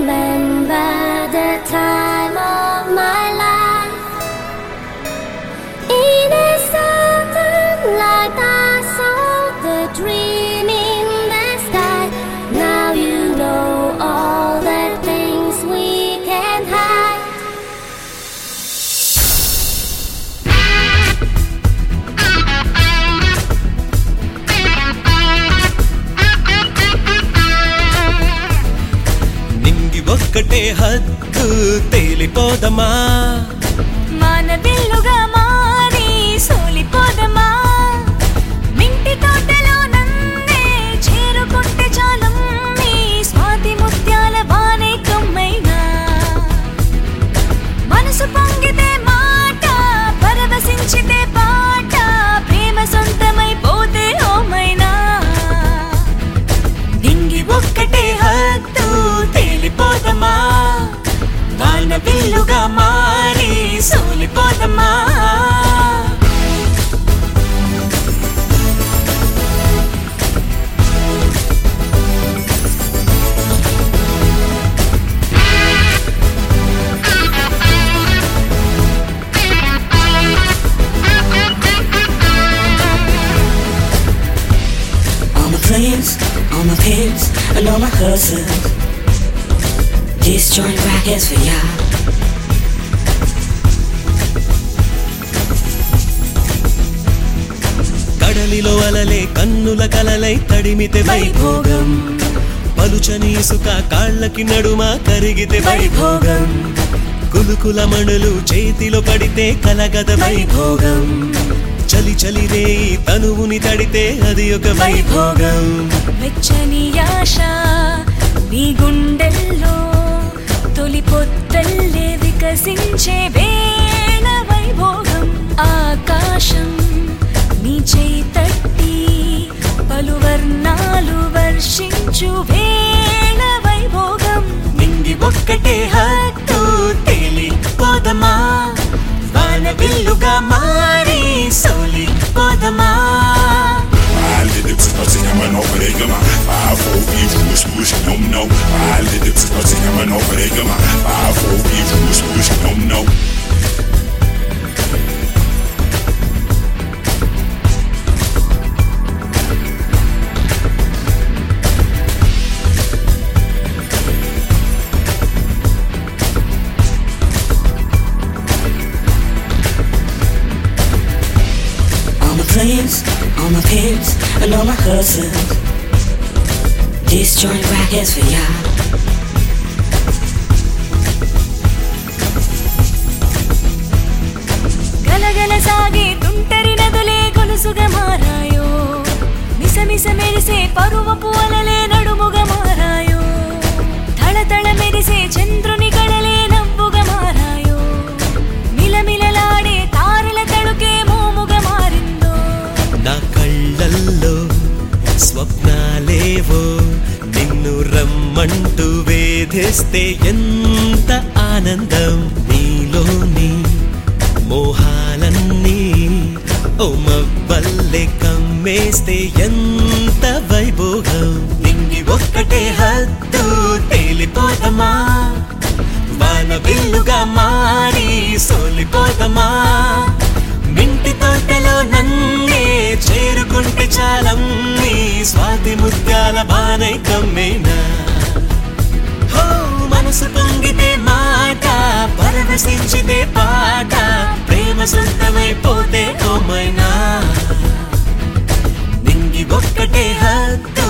remember the time of my life. In a certain light I saw the dream in the sky. Now you know all the things we can't hide. ఒక్కటే హద్దు తేలిపోదమా, మానవిల్లుగా మారి సోలిపోదమా, మింటి తోటలో నన్నే చేరుకుంటే చాలమ్మి స్వాతి ముత్యాల వానే కమ్మైనా, మనసు పొంగితే మాట పరవశించితే పాట, ప్రేమ సొంతమైపోతే ఓమైనా, నింగి ఒక్కటే హద్దు తేలిపోదమా, వానవిల్లుగా మారి సోలిపోదమా. All my friends, all my pimps, and all my cousins, this joint rock is for y'all. కడలిలో అలలే కన్నుల కలలై తడిమితే వైభోగం, పలుచని ఇసుక కాళ్ళకి నడుమ కరిగితే వైభోగం, కులుకుల మణులు చేతిలో పడితే కలగద వైభోగం, చలి చలి రేయి తనువుని తడితే అది ఒక వైభోగం. వెచ్చని ఆశ నీ గుండెల్లో తొలి పొత్తల్లే వికసించే వేళ వైభోగం, ఆకాశం నీ చేయి తట్టి పలు వర్ణాలు వర్షించు వేళ వైభోగం, నింగి ఒక్కటే హద్దు తేలిపోదమా, వానవిల్లుగా మారి సోలిపోదమా. Alle Lips ist plötzlich immer noch Regema. Wie Fuß, Fuß, no. Alle Lips ist plötzlich immer noch Regema. Wie Fuß, Fuß, no. All my friends, all my pimps, and all my cousins, this joint rock is for y'all. గలగల సాగే తుంటరి నదులే గొలుసుగా మారాయో, మిసమిస మెరిసే పరువపు అలలే నడుముగా మారాయో, తళతళ మెరిసే చంద్రుని కళలే నవ్వుగా మారాయో, మిలమిలలాడే తారల తడుకే మోముగా మారిందో, నా కళ్ళల్లో స్వప్నాలేవో నిన్ను రమ్మంటూ వేధిస్తే ఎంత ఆనందం, నీలోని మోహాలన్నీ ఓ మవ్వల్లే కమ్మేస్తే ఎంత వైభోగం, నింగి ఒక్కటే హద్దు తేలిపోదమా, వానవిల్లుగా మారి సోలిపోదమా, మింటి తోటలో నన్నే చేరుకుంటే చాలమ్మి స్వాతి ముత్యాల బానై కమ్మేనా, హో మనసు పొంగితే మాట పరవశించితే పాట, ప్రేమ సొంతమైపోతే ఓమైనా, నింగి ఒక్కటే హద్దు